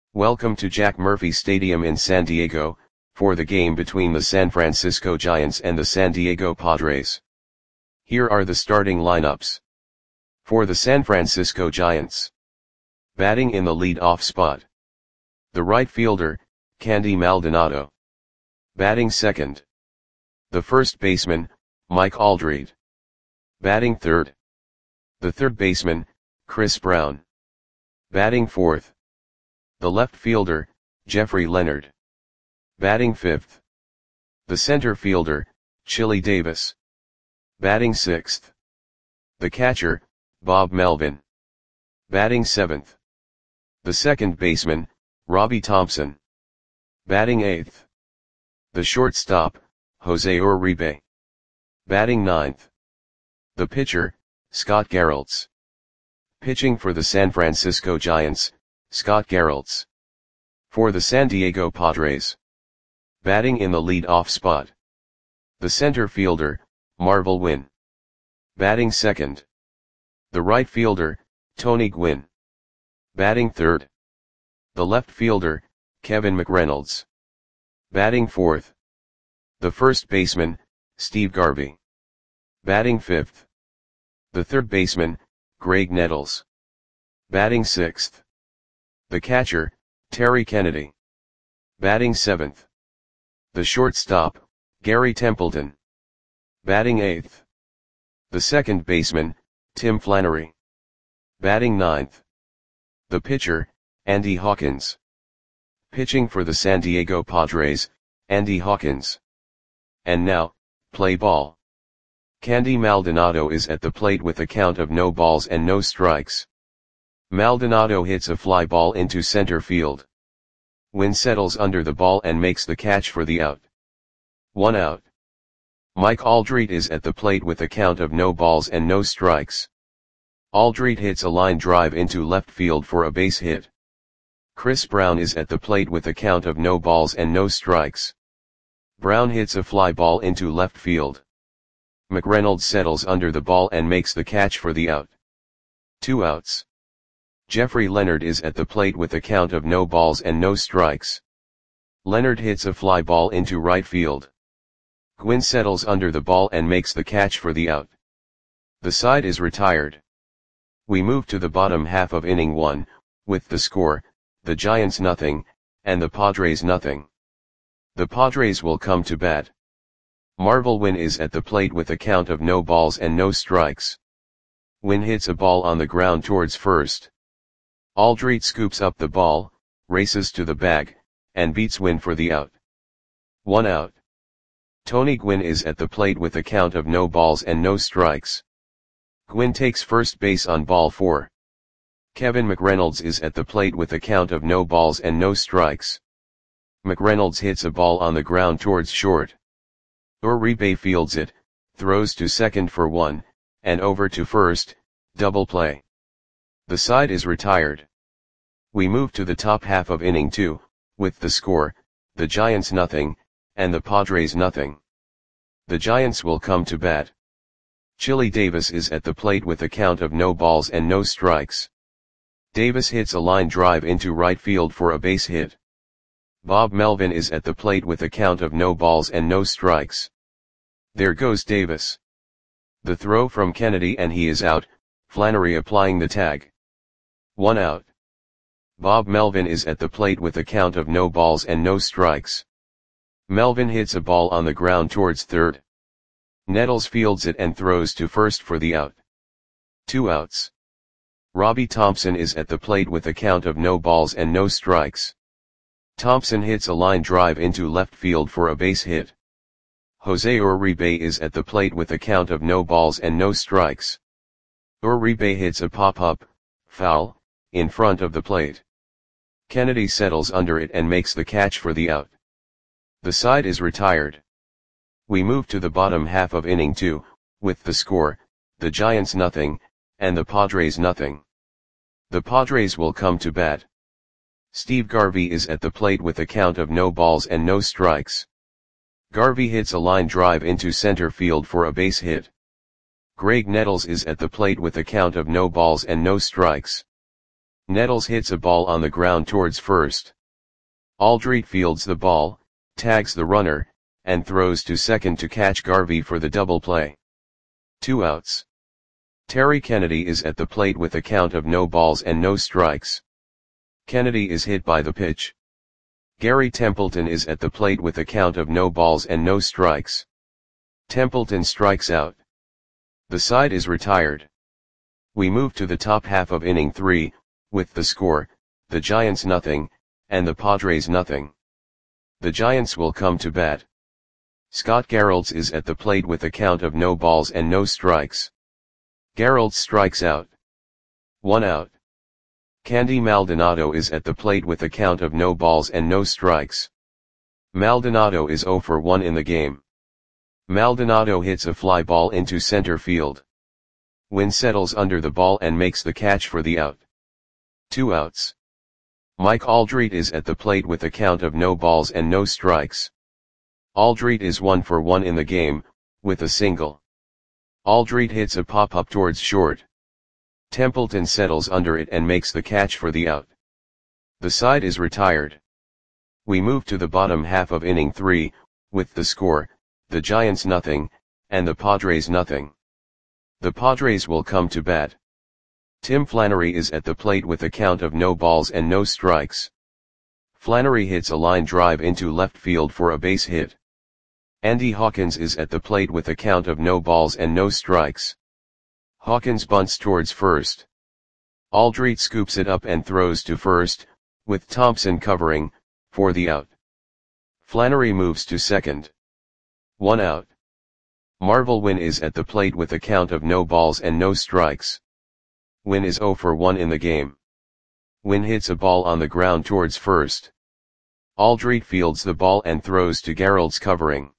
Welcome to Jack Murphy Stadium in San Diego, for the game between the San Francisco Giants and the San Diego Padres. Here are the starting lineups. For the San Francisco Giants. Batting in the lead-off spot. The right fielder, Candy Maldonado. Batting second. The first baseman, Mike Aldrete. Batting third. The third baseman, Chris Brown. Batting fourth. The left fielder, Jeffrey Leonard. Batting fifth. The center fielder, Chili Davis. Batting sixth. The catcher, Bob Melvin. Batting seventh. The second baseman, Robbie Thompson. Batting eighth. The shortstop, Jose Uribe. Batting ninth. The pitcher, Scott Geraltz. Pitching for the San Francisco Giants, Scott Geraltz. For the San Diego Padres. Batting in the lead-off spot. The center fielder, Marvel Wynn. Batting second. The right fielder, Tony Gwynn. Batting third. The left fielder, Kevin McReynolds. Batting fourth. The first baseman, Steve Garvey. Batting fifth. The third baseman, Greg Nettles. Batting sixth. The catcher, Terry Kennedy. Batting seventh. The shortstop, Gary Templeton. Batting eighth. The second baseman, Tim Flannery. Batting ninth. The pitcher, Andy Hawkins. Pitching for the San Diego Padres, Andy Hawkins. And now, play ball. Candy Maldonado is at the plate with a count of no balls and no strikes. Maldonado hits a fly ball into center field. Wynn settles under the ball and makes the catch for the out. 1 out. Mike Aldrete is at the plate with a count of no balls and no strikes. Aldrete hits a line drive into left field for a base hit. Chris Brown is at the plate with a count of no balls and no strikes. Brown hits a fly ball into left field. McReynolds settles under the ball and makes the catch for the out. 2 outs. Jeffrey Leonard is at the plate with a count of no balls and no strikes. Leonard hits a fly ball into right field. Gwynn settles under the ball and makes the catch for the out. The side is retired. We move to the bottom half of inning 1, with the score, the Giants nothing, and the Padres nothing. The Padres will come to bat. Marvel Wynn is at the plate with a count of no balls and no strikes. Wynn hits a ball on the ground towards first. Aldrete scoops up the ball, races to the bag, and beats Wynn for the out. 1 out. Tony Gwynn is at the plate with a count of no balls and no strikes. Gwynn takes first base on ball 4. Kevin McReynolds is at the plate with a count of no balls and no strikes. McReynolds hits a ball on the ground towards short. Uribe fields it, throws to second for 1, and over to first, double play. The side is retired. We move to the top half of inning 2, with the score, the Giants nothing, and the Padres nothing. The Giants will come to bat. Chili Davis is at the plate with a count of no balls and no strikes. Davis hits a line drive into right field for a base hit. Bob Melvin is at the plate with a count of no balls and no strikes. There goes Davis. The throw from Kennedy and he is out, Flannery applying the tag. 1 out. Bob Melvin is at the plate with a count of no balls and no strikes. Melvin hits a ball on the ground towards third. Nettles fields it and throws to first for the out. 2 outs. Robbie Thompson is at the plate with a count of no balls and no strikes. Thompson hits a line drive into left field for a base hit. Jose Uribe is at the plate with a count of no balls and no strikes. Uribe hits a pop-up, foul, in front of the plate. Kennedy settles under it and makes the catch for the out. The side is retired. We move to the bottom half of inning 2, with the score, the Giants nothing, and the Padres nothing. The Padres will come to bat. Steve Garvey is at the plate with a count of no balls and no strikes. Garvey hits a line drive into center field for a base hit. Greg Nettles is at the plate with a count of no balls and no strikes. Nettles hits a ball on the ground towards first. Aldrete fields the ball, tags the runner, and throws to second to catch Garvey for the double play. 2 outs. Terry Kennedy is at the plate with a count of no balls and no strikes. Kennedy is hit by the pitch. Gary Templeton is at the plate with a count of no balls and no strikes. Templeton strikes out. The side is retired. We move to the top half of inning 3, with the score, the Giants nothing, and the Padres nothing. The Giants will come to bat. Scott Garrelts is at the plate with a count of no balls and no strikes. Garrelts strikes out. 1 out. Candy Maldonado is at the plate with a count of no balls and no strikes. Maldonado is 0 for 1 in the game. Maldonado hits a fly ball into center field. Wynn settles under the ball and makes the catch for the out. 2 outs. Mike Aldrete is at the plate with a count of no balls and no strikes. Aldrete is 1 for 1 in the game, with a single. Aldrete hits a pop-up towards short. Templeton settles under it and makes the catch for the out. The side is retired. We move to the bottom half of inning 3, with the score, the Giants nothing, and the Padres nothing. The Padres will come to bat. Tim Flannery is at the plate with a count of no balls and no strikes. Flannery hits a line drive into left field for a base hit. Andy Hawkins is at the plate with a count of no balls and no strikes. Hawkins bunts towards first. Aldrete scoops it up and throws to first, with Thompson covering, for the out. Flannery moves to second. 1 out. Marvel Wynn is at the plate with a count of no balls and no strikes. Wynn is 0 for 1 in the game. Wynn hits a ball on the ground towards first. Aldrete fields the ball and throws to Garrelts covering.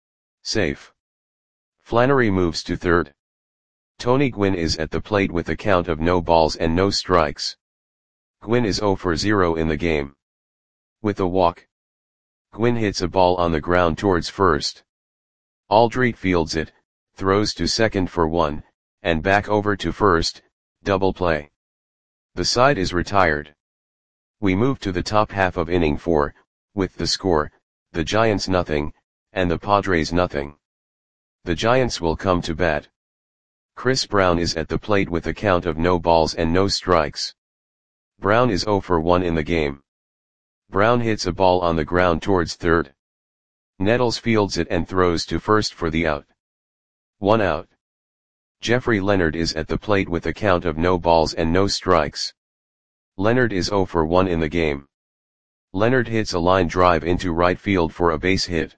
Safe. Flannery moves to third. Tony Gwynn is at the plate with a count of no balls and no strikes. Gwynn is 0 for 0 in the game. With a walk. Gwynn hits a ball on the ground towards first. Aldrete fields it, throws to second for 1, and back over to first, double play. The side is retired. We move to the top half of inning 4, with the score, the Giants nothing, and the Padres nothing. The Giants will come to bat. Chris Brown is at the plate with a count of no balls and no strikes. Brown is 0 for 1 in the game. Brown hits a ball on the ground towards third. Nettles fields it and throws to first for the out. 1 out. Jeffrey Leonard is at the plate with a count of no balls and no strikes. Leonard is 0 for 1 in the game. Leonard hits a line drive into right field for a base hit.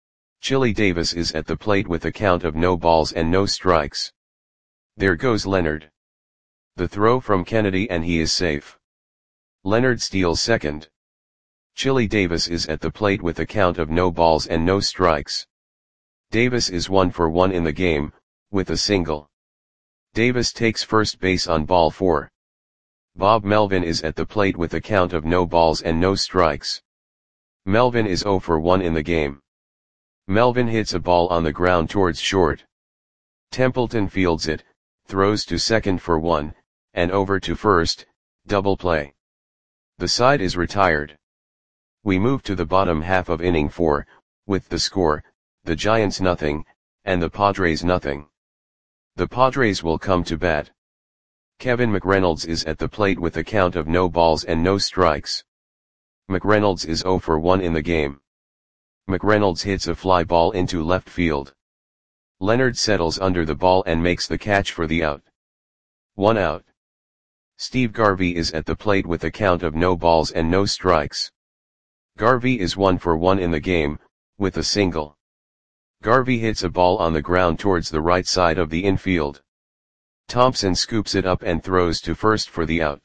Chili Davis is at the plate with a count of no balls and no strikes. There goes Leonard. The throw from Kennedy and he is safe. Leonard steals second. Chili Davis is at the plate with a count of no balls and no strikes. Davis is 1 for 1 in the game, with a single. Davis takes first base on ball 4. Bob Melvin is at the plate with a count of no balls and no strikes. Melvin is 0 for 1 in the game. Melvin hits a ball on the ground towards short. Templeton fields it, throws to second for 1, and over to first, double play. The side is retired. We move to the bottom half of inning 4, with the score, the Giants nothing, and the Padres nothing. The Padres will come to bat. Kevin McReynolds is at the plate with a count of no balls and no strikes. McReynolds is 0 for 1 in the game. McReynolds hits a fly ball into left field. Leonard settles under the ball and makes the catch for the out. 1 out. Steve Garvey is at the plate with a count of no balls and no strikes. Garvey is 1 for 1 in the game, with a single. Garvey hits a ball on the ground towards the right side of the infield. Thompson scoops it up and throws to first for the out.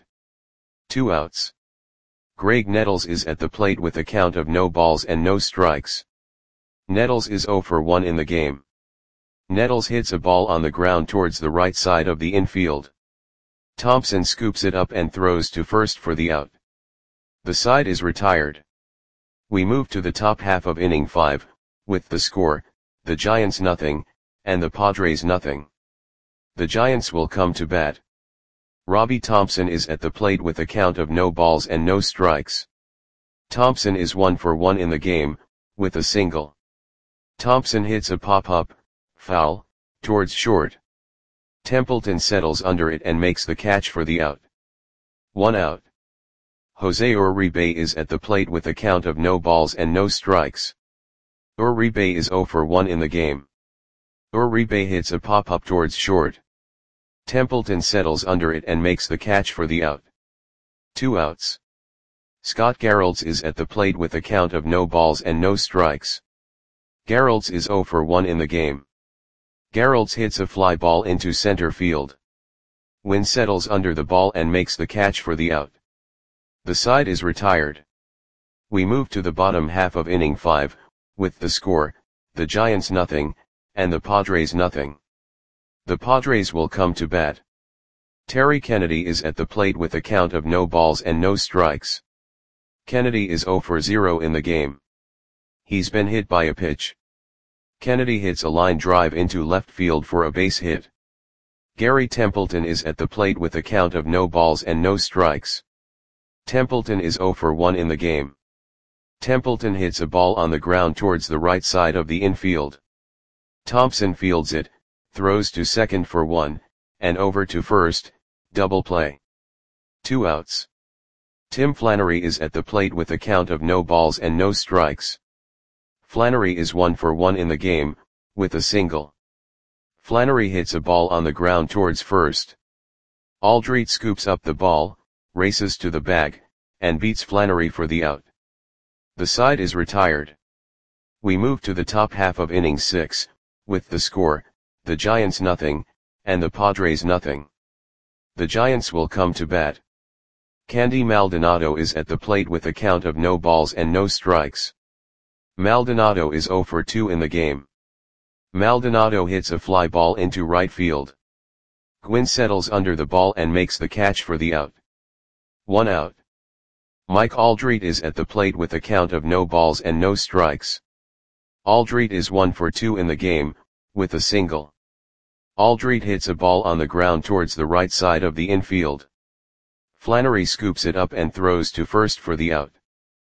2 outs. Greg Nettles is at the plate with a count of no balls and no strikes. Nettles is 0 for 1 in the game. Nettles hits a ball on the ground towards the right side of the infield. Thompson scoops it up and throws to first for the out. The side is retired. We move to the top half of inning 5, with the score, the Giants nothing, and the Padres nothing. The Giants will come to bat. Robbie Thompson is at the plate with a count of no balls and no strikes. Thompson is 1 for 1 in the game, with a single. Thompson hits a pop-up, foul, towards short. Templeton settles under it and makes the catch for the out. 1 out. Jose Uribe is at the plate with a count of no balls and no strikes. Uribe is 0 for 1 in the game. Uribe hits a pop-up towards short. Templeton settles under it and makes the catch for the out. 2 outs. Scott Garrelts is at the plate with a count of no balls and no strikes. Garrelts is 0 for 1 in the game. Garrelts hits a fly ball into center field. Wynn settles under the ball and makes the catch for the out. The side is retired. We move to the bottom half of inning 5, with the score, the Giants nothing, and the Padres nothing. The Padres will come to bat. Terry Kennedy is at the plate with a count of no balls and no strikes. Kennedy is 0 for 0 in the game. He's been hit by a pitch. Kennedy hits a line drive into left field for a base hit. Gary Templeton is at the plate with a count of no balls and no strikes. Templeton is 0 for 1 in the game. Templeton hits a ball on the ground towards the right side of the infield. Thompson fields it, throws to second for 1, and over to first, double play. 2 outs. Tim Flannery is at the plate with a count of no balls and no strikes. Flannery is 1 for 1 in the game, with a single. Flannery hits a ball on the ground towards first. Aldrete scoops up the ball, races to the bag, and beats Flannery for the out. The side is retired. We move to the top half of inning 6, with the score, the Giants nothing, and the Padres nothing. The Giants will come to bat. Candy Maldonado is at the plate with a count of no balls and no strikes. Maldonado is 0 for 2 in the game. Maldonado hits a fly ball into right field. Gwynn settles under the ball and makes the catch for the out. 1 out. Mike Aldrete is at the plate with a count of no balls and no strikes. Aldrete is 1 for 2 in the game, with a single. Aldrete hits a ball on the ground towards the right side of the infield. Flannery scoops it up and throws to first for the out.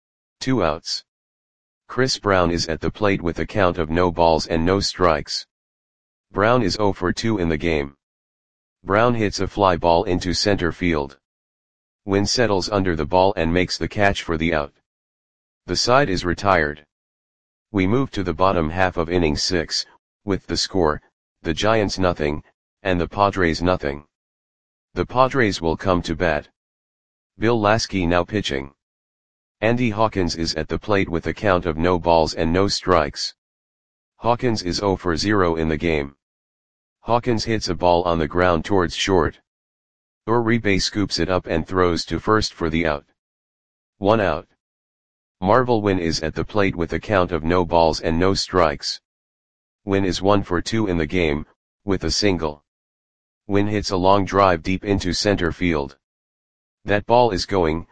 2 outs. Chris Brown is at the plate with a count of no balls and no strikes. Brown is 0 for 2 in the game. Brown hits a fly ball into center field. Wynn settles under the ball and makes the catch for the out. The side is retired. We move to the bottom half of inning 6, with the score, the Giants nothing, and the Padres nothing. The Padres will come to bat. Bill Lasky now pitching. Andy Hawkins is at the plate with a count of no balls and no strikes. Hawkins is 0 for 0 in the game. Hawkins hits a ball on the ground towards short. Uribe scoops it up and throws to first for the out. 1 out. Marvel Wynn is at the plate with a count of no balls and no strikes. Wynn is 1 for 2 in the game, with a single. Wynn hits a long drive deep into center field. That ball is going,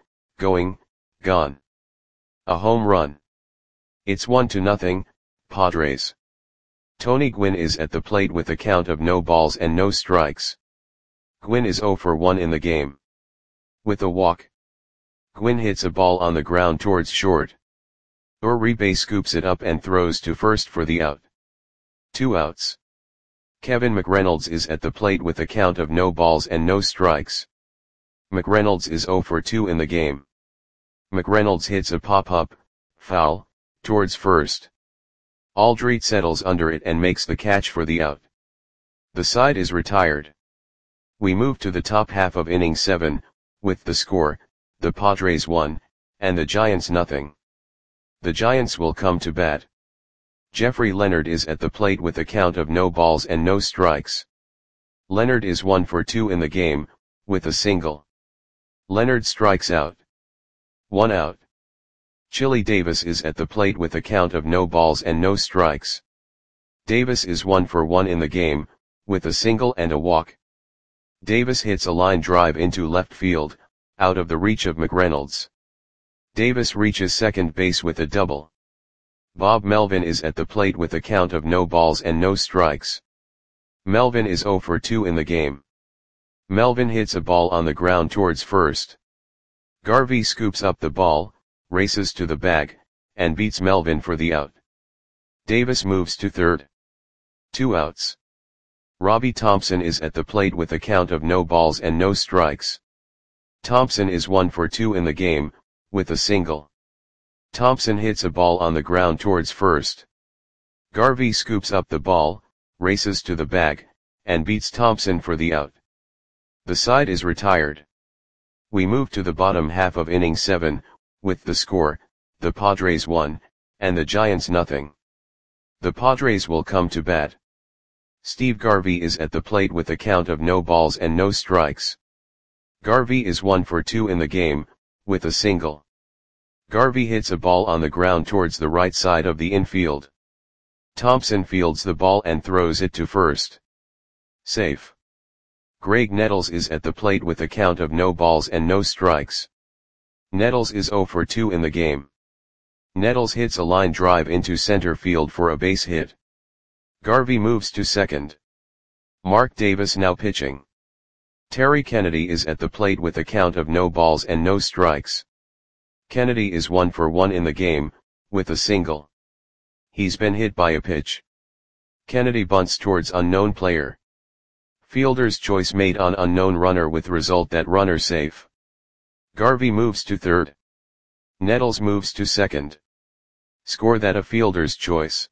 gone. A home run. It's 1-0, Padres. Tony Gwynn is at the plate with a count of no balls and no strikes. Gwynn is 0 for 1 in the game. With a walk. Gwynn hits a ball on the ground towards short. Uribe scoops it up and throws to first for the out. 2 outs. Kevin McReynolds is at the plate with a count of no balls and no strikes. McReynolds is 0 for 2 in the game. McReynolds hits a pop-up, foul, towards first. Aldrete settles under it and makes the catch for the out. The side is retired. We move to the top half of inning 7, with the score, the Padres 1, and the Giants nothing. The Giants will come to bat. Jeffrey Leonard is at the plate with a count of no balls and no strikes. Leonard is 1 for 2 in the game, with a single. Leonard strikes out. 1 out. Chili Davis is at the plate with a count of no balls and no strikes. Davis is 1 for 1 in the game, with a single and a walk. Davis hits a line drive into left field, out of the reach of McReynolds. Davis reaches second base with a double. Bob Melvin is at the plate with a count of no balls and no strikes. Melvin is 0 for 2 in the game. Melvin hits a ball on the ground towards first. Garvey scoops up the ball, races to the bag, and beats Melvin for the out. Davis moves to third. 2 outs. Robbie Thompson is at the plate with a count of no balls and no strikes. Thompson is 1 for 2 in the game, with a single. Thompson hits a ball on the ground towards first. Garvey scoops up the ball, races to the bag, and beats Thompson for the out. The side is retired. We move to the bottom half of inning 7, with the score, the Padres 1, and the Giants nothing. The Padres will come to bat. Steve Garvey is at the plate with a count of no balls and no strikes. Garvey is 1 for 2 in the game, with a single. Garvey hits a ball on the ground towards the right side of the infield. Thompson fields the ball and throws it to first. Safe. Greg Nettles is at the plate with a count of no balls and no strikes. Nettles is 0 for 2 in the game. Nettles hits a line drive into center field for a base hit. Garvey moves to second. Mark Davis now pitching. Terry Kennedy is at the plate with a count of no balls and no strikes. Kennedy is 1 for 1 in the game, with a single. He's been hit by a pitch. Kennedy bunts towards unknown player. Fielder's choice made on unknown runner with result that runner safe. Garvey moves to third. Nettles moves to second. Score that a fielder's choice.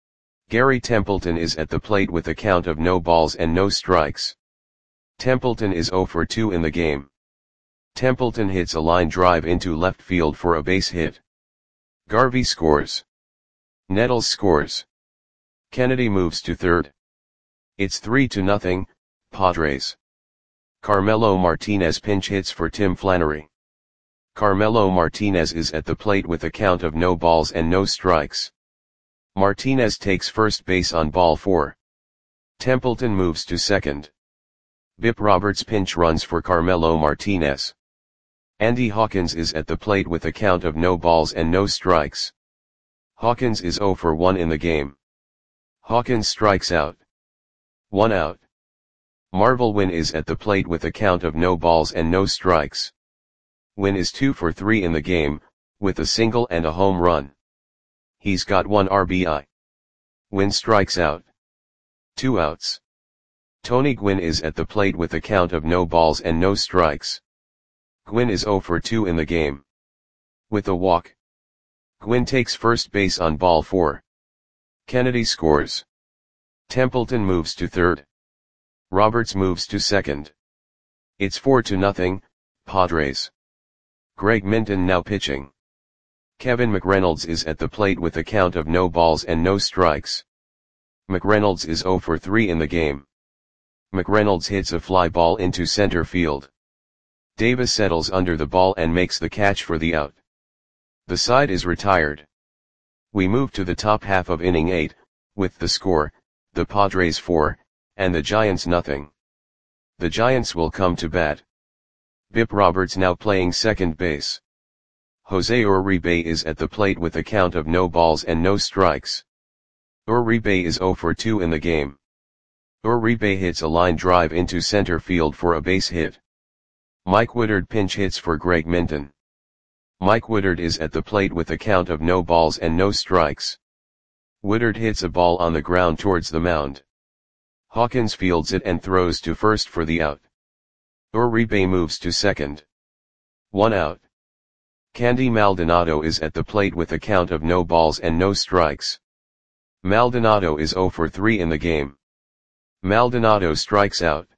Gary Templeton is at the plate with a count of no balls and no strikes. Templeton is 0 for 2 in the game. Templeton hits a line drive into left field for a base hit. Garvey scores. Nettles scores. Kennedy moves to third. It's 3-0, Padres. Carmelo Martinez pinch hits for Tim Flannery. Carmelo Martinez is at the plate with a count of no balls and no strikes. Martinez takes first base on ball 4. Templeton moves to second. Bip Roberts pinch runs for Carmelo Martinez. Andy Hawkins is at the plate with a count of no balls and no strikes. Hawkins is 0 for 1 in the game. Hawkins strikes out. 1 out. Marvel Wynn is at the plate with a count of no balls and no strikes. Wynn is 2 for 3 in the game, with a single and a home run. He's got 1 RBI. Wynn strikes out. 2 outs. Tony Gwynn is at the plate with a count of no balls and no strikes. Gwynn is 0 for 2 in the game. With a walk. Gwynn takes first base on ball 4. Kennedy scores. Templeton moves to third. Roberts moves to second. It's 4-0, Padres. Greg Minton now pitching. Kevin McReynolds is at the plate with a count of no balls and no strikes. McReynolds is 0 for 3 in the game. McReynolds hits a fly ball into center field. Davis settles under the ball and makes the catch for the out. The side is retired. We move to the top half of inning 8, with the score, the Padres 4, and the Giants nothing. The Giants will come to bat. Bip Roberts now playing second base. Jose Uribe is at the plate with a count of no balls and no strikes. Uribe is 0 for 2 in the game. Uribe hits a line drive into center field for a base hit. Mike Woodard pinch hits for Greg Minton. Mike Woodard is at the plate with a count of no balls and no strikes. Woodard hits a ball on the ground towards the mound. Hawkins fields it and throws to first for the out. Uribe moves to second. 1 out. Candy Maldonado is at the plate with a count of no balls and no strikes. Maldonado is 0 for 3 in the game. Maldonado strikes out.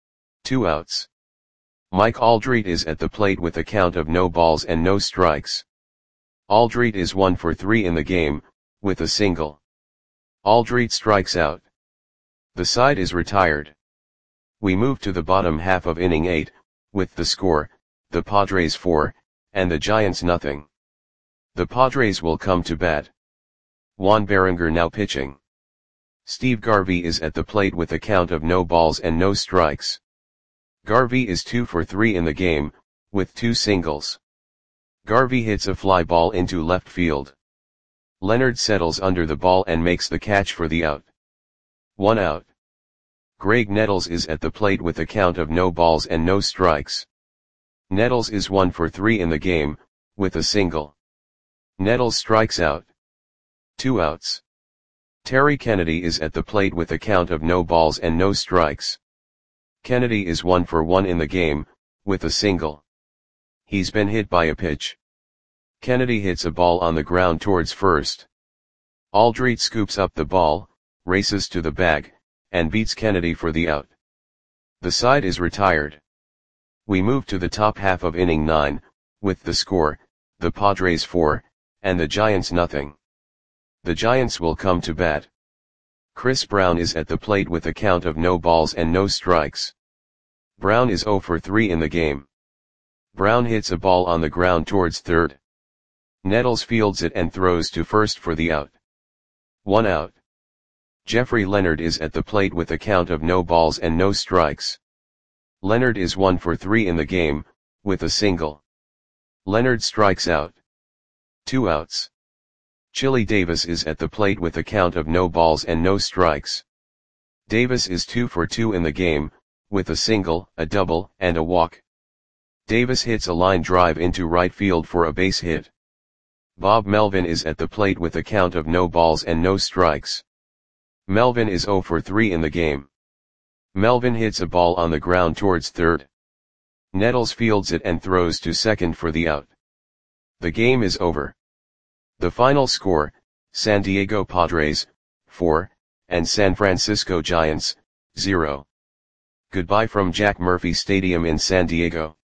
2 outs. Mike Aldrete is at the plate with a count of no balls and no strikes. Aldrete is 1 for 3 in the game, with a single. Aldrete strikes out. The side is retired. We move to the bottom half of inning 8, with the score, the Padres 4, and the Giants nothing. The Padres will come to bat. Juan Berenger now pitching. Steve Garvey is at the plate with a count of no balls and no strikes. Garvey is 2 for 3 in the game, with 2 singles. Garvey hits a fly ball into left field. Leonard settles under the ball and makes the catch for the out. 1 out. Graig Nettles is at the plate with a count of no balls and no strikes. Nettles is 1 for 3 in the game, with a single. Nettles strikes out. 2 outs. Terry Kennedy is at the plate with a count of no balls and no strikes. Kennedy is 1 for 1 in the game, with a single. He's been hit by a pitch. Kennedy hits a ball on the ground towards first. Aldrete scoops up the ball, races to the bag, and beats Kennedy for the out. The side is retired. We move to the top half of inning 9, with the score, the Padres 4, and the Giants nothing. The Giants will come to bat. Chris Brown is at the plate with a count of no balls and no strikes. Brown is 0 for 3 in the game. Brown hits a ball on the ground towards third. Nettles fields it and throws to first for the out. 1 out. Jeffrey Leonard is at the plate with a count of no balls and no strikes. Leonard is 1 for 3 in the game, with a single. Leonard strikes out. 2 outs. Chili Davis is at the plate with a count of no balls and no strikes. Davis is 2 for 2 in the game, with a single, a double, and a walk. Davis hits a line drive into right field for a base hit. Bob Melvin is at the plate with a count of no balls and no strikes. Melvin is 0 for 3 in the game. Melvin hits a ball on the ground towards third. Nettles fields it and throws to second for the out. The game is over. The final score, San Diego Padres, 4, and San Francisco Giants, 0. Goodbye from Jack Murphy Stadium in San Diego.